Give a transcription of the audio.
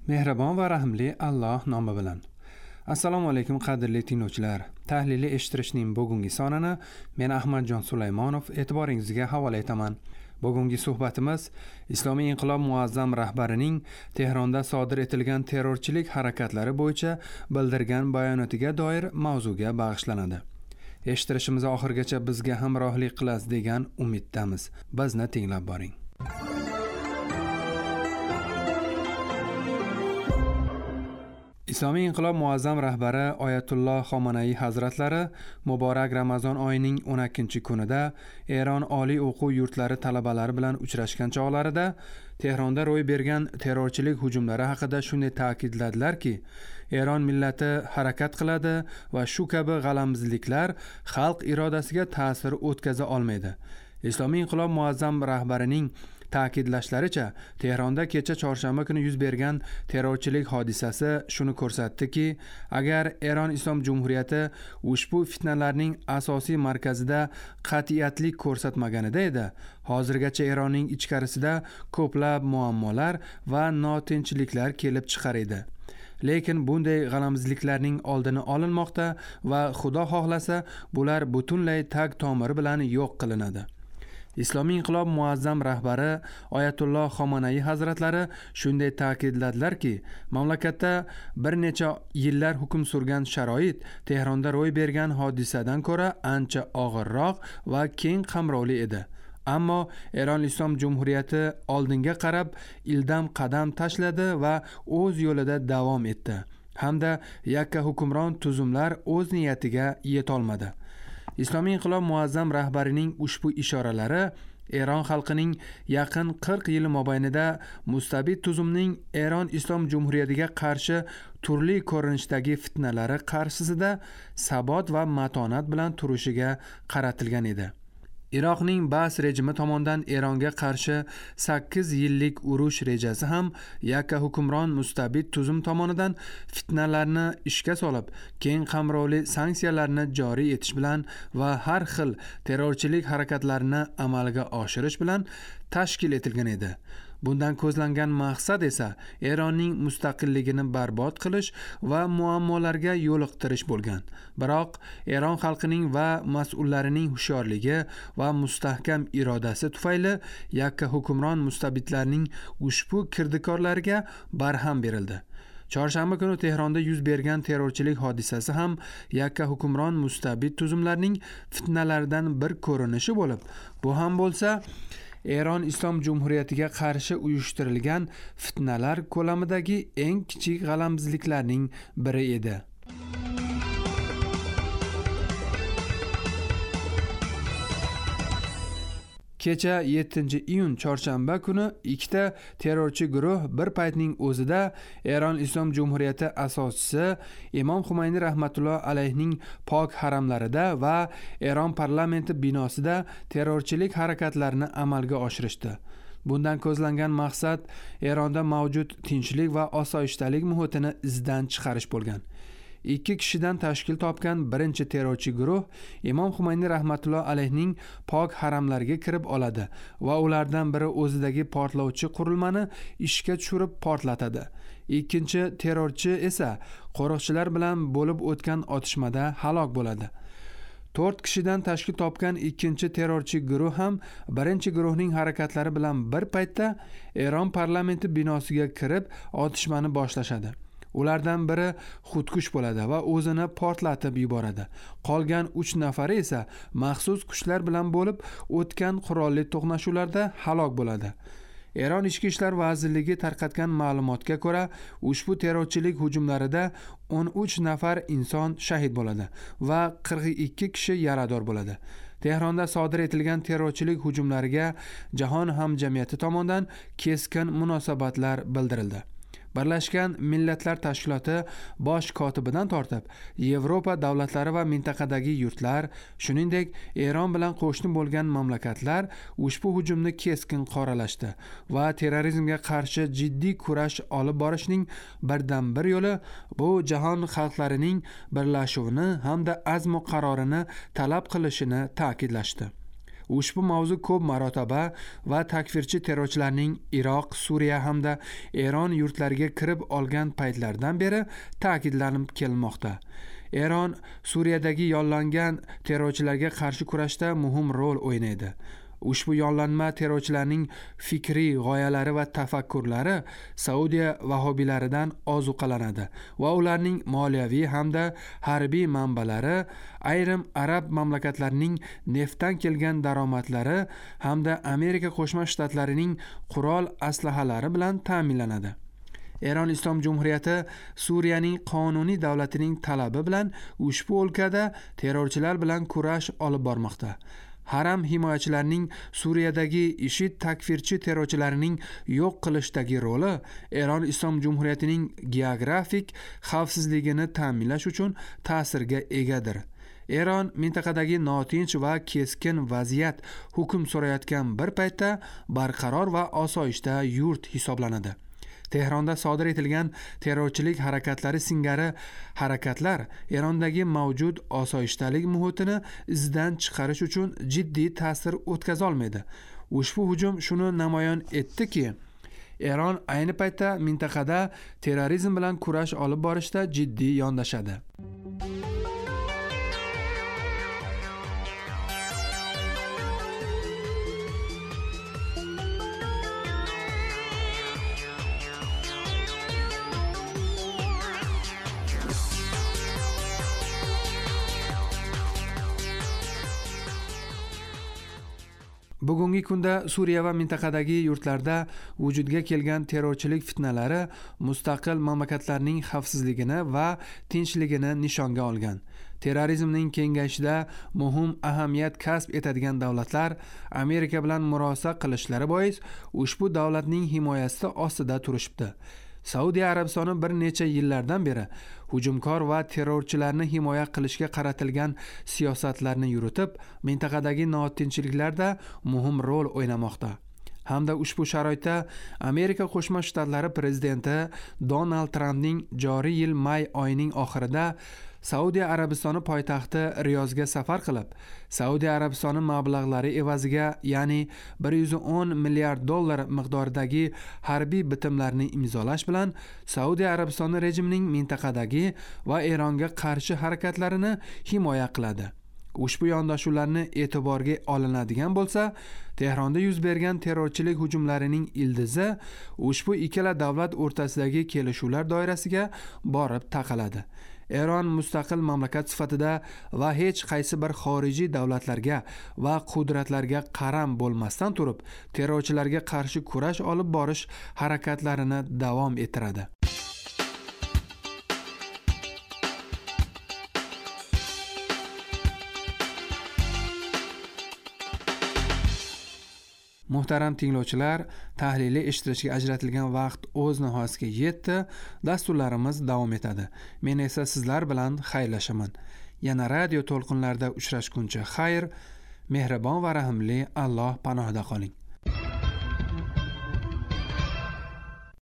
Mehribon va rahimli Alloh nomi bilan. Assalomu alaykum qadrli tinglovchilar. Tahlili eshittirishning bugungi sonini men Ahmadjon Sulaymonov e'tiboringizga havola etaman. Bugungi suhbatimiz Islomiy inqilob muazzam rahbarining Tehronda sodir etilgan terrorchilik harakatlari bo'yicha bildirgan bayonotiga doir mavzuga bag'ishlanadi. Eshittirishimiz oxirigacha bizga hamrohlik qilasiz degan umiddamiz. Bizni tinglab boring. Islomiy inqilob muazzam rahbari Oyatulloh Xomanaiy hazratlari muborak Ramazon oyining 12-kunida Eron oliy o'quv yurtlari talabalari bilan uchrashgan chog'larida Tehronda ro'y bergan terrorchilik hujumlari haqida shunday ta'kidladilarki, Eron millati harakat qiladi va shu kabi g'alamzliklar xalq irodasiga ta'sir o'tkaza olmaydi. Islomiy inqilob muazzam rahbarining ta'kidlashlaricha, Tehronda kecha chorshanba kuni yuz bergan terrorchilik hodisasi shuni ko'rsatdiki, agar Eron Islom Jumhuriyati ushbu fitnalarning asosiy markazida qat'iyatlik ko'rsatmaganida edi, hozirgacha Eronning ichkarisida ko'plab muammolar va notinchliklar kelib chiqar edi. Lekin bunday g'alamzliklarning oldini olinmoqda va Xudo xohlasa, bular butunlay tag tomiri bilan yo'q qilinadi. Islomiy inqilob muazzam rahbari Oyatulloh Xomanaiy hazratlari shunday ta'kidladilarki, mamlakatda bir necha yillar hukm surgan sharoit Tehronda ro'y bergan hodisadan ko'ra ancha og'irroq va keng qamrovli edi. Ammo Eron Islom Jumhuriyati oldinga qarab ildam qadam tashladi va o'z yo'lida davom etdi. Hamda yakka hukmron tuzumlar o'z niyatiga yetolmadi. Islomiy inqilob muazzam rahbarining ushbu ishoralari Eron xalqining yaqin 40 yil mobaynida mustabid tuzumning Eron Islom Jumhuriyatiga qarshi turli ko'rinishdagi fitnalari qarshisida sabot va matonat bilan turishiga qaratilgan edi. Iroqning Bas rejimi tomonidan Eronga qarshi 8 yillik urush rejasi ham yakka hukmron mustabid tuzum tomonidan fitnalarni ishga solib, keng qamrovli sanksiyalarni joriy etish bilan va har xil terrorchilik harakatlarini amalga oshirish bilan tashkil etilgan edi. Bundan ko'zlangan maqsad esa Eronning mustaqilligini barbod qilish va muammolarga yo'liqtirish bo'lgan. Biroq Eron xalqining va mas'ullarining hushyorligi va mustahkam irodasi tufayli yakka hukmron mustabidlarning ushbu kirdikorlariga barham berildi. Chorshanba kuni Tehronda yuz bergan terrorchilik hodisasi ham yakka hukmron mustabid tuzumlarning fitnalaridan bir ko'rinishi bo'lib, bu ham bo'lsa Eron Islom Jumhuriyatiga qarshi uyushtirilgan fitnalar ko'lamidagi eng kichik g'alamzliklarning biri edi. Kecha 7-iyun chorshanba kuni ikkita terrorchi guruh bir paytning o'zida Eron Islom Jumhuriyati asoschisi Imom Xumayniy rahmatulloh alayhining pok haramlarida va Eron parlamenti binosida terrorchilik harakatlarini amalga oshirishdi. Bundan ko'zlangan maqsad Eronda mavjud tinchlik va osoyishtalik muhitini izdan chiqarish bo'lgan. 2 kishidan tashkil topgan birinchi terrorchi guruh Imom Xumayniy rahmatulloh alayhining pok haramlariga kirib oladi va ulardan biri o'zidagi portlovchi qurilmani ishga tushirib portlatadi. Ikkinchi terrorchi esa qo'riqchilar bilan bo'lib o'tgan otishmada halok bo'ladi. 4 kishidan tashkil topgan ikkinchi terrorchi guruh ham birinchi guruhning harakatlari bilan bir paytda Eron parlamenti binosiga kirib otishmani boshlashadi. Ulardan biri xudkush bo'ladi va o'zini portlatib yuboradi. Qolgan 3 nafari esa maxsus kuchlar bilan bo'lib o'tgan qurolli to'qnashuvlarda halok bo'ladi. Eron Ichki ishlar vazirligi tarqatgan ma'lumotga ko'ra, ushbu terrorchilik hujumlarida 13 nafar inson shahid bo'ladi va 42 kishi yarador bo'ladi. Tehronda sodir etilgan terrorchilik hujumlariga jahon hamjamiyati tomonidan keskin munosabatlar bildirildi. Birlashgan Millatlar Tashkiloti bosh kotibidan tortib, Yevropa davlatlari va mintaqadagi yurtlar, shuningdek Eron bilan qo'shni bo'lgan mamlakatlar ushbu hujumni keskin qoralashdi va terrorizmga qarshi jiddiy kurash olib borishning birdan bir yo'li bu jahon xalqlarining birlashuvini hamda azm va qarorini talab qilishini ta'kidlashdi. Ushbu mavzu ko'p marotaba va takfirchi terrorchilarning Iroq, Suriya hamda Eron yurtlariga kirib olgan paytlardan beri ta'kidlanib kelmoqda. Eron Suriyadagi yollangan terrorchilarga qarshi kurashda muhim rol o'ynaydi. Ushbu yollanma terrorchilarning fikriy g'oyalari va tafakkurlari Saudiya vahobiylaridan ozuqalanadi va ularning moliyaviy hamda harbiy manbalari ayrim arab mamlakatlarining neftdan kelgan daromadlari hamda Amerika Qo'shma Shtatlarining qurol aslahalari bilan ta'minlanadi. Eron Islom Jumhuriyati Suriyaning qonuniy davlatining talabi bilan ushbu o'lkada terrorchilar bilan kurash olib bormoqda. Haram himoyachilarining Suriyadagi IShID takfirchi terrorchilarining yo'q qilishdagi roli Eron Islom Jumhuriyatining geografik xavfsizligini ta'minlash uchun ta'sirga egadir. Eron mintaqadagi notinch va keskin vaziyat hukm so'rayotgan bir paytda barqaror va osoyishta yurt hisoblanadi. Tehronda sodir etilgan terrorchilik harakatlari singari harakatlar Erondagi mavjud osoyishtalik muhitini izdan chiqarish uchun jiddiy ta'sir o'tkaza olmaydi. Ushbu hujum shuni namoyon etdiki, Eron ayni paytda mintaqada terrorizm bilan kurash olib borishda jiddiy yondashadi. Bugungi kunda Suriya va mintaqadagi yurtlarda vujudga kelgan terrorchilik fitnalari mustaqil mamlakatlarning xavfsizligini va tinchligini nishonga olgan. Terrorizmning kengayishida muhim ahamiyat kasb etadigan davlatlar Amerika bilan murosa qilishlari bois ushbu davlatning himoyasi ostida turishibdi. Saudiya Arabistoni bir necha yillardan beri hujumkor va terrorchilarni himoya qilishga qaratilgan siyosatlarni yuritib, mintaqadagi notinchliklarda muhim rol o'ynamoqda. Hamda ushbu sharoitda Amerika Qo'shma Shtatlari prezidenti Donald Trampning joriy yil may oyining oxirida Saudiya Arabistoni poytaxti Riyozga safar qilib, Saudiya Arabistoni mablag'lari evaziga, ya'ni $110 milliard miqdoridagi harbiy bitimlarni imzolash bilan Saudiya Arabistoni rejimining mintaqadagi va Eronga qarshi harakatlarini himoya qiladi. Ushbu yondashuvlarni e'tiborga olinadigan bo'lsa, Tehronda yuz bergan terrorchilik hujumlarining ildizi ushbu ikkala davlat o'rtasidagi kelishuvlar doirasiga borib taqaladi. Eron mustaqil mamlakat sifatida va hech qaysi bir xorijiy davlatlarga va qudratlarga qaram bo'lmasdan turib, terrorchilarga qarshi kurash olib borish harakatlarini davom ettiradi. Muhtaram tinglovchilar, tahliliy eshittirishga ajratilgan vaqt o'z nihoyasiga yetdi. Dasturlarimiz davom etadi. Men esa sizlar bilan xayrlashaman. Yana radio to'lqinlarida uchrashguncha xayr, mehribon va rahimli Alloh panohida qoling.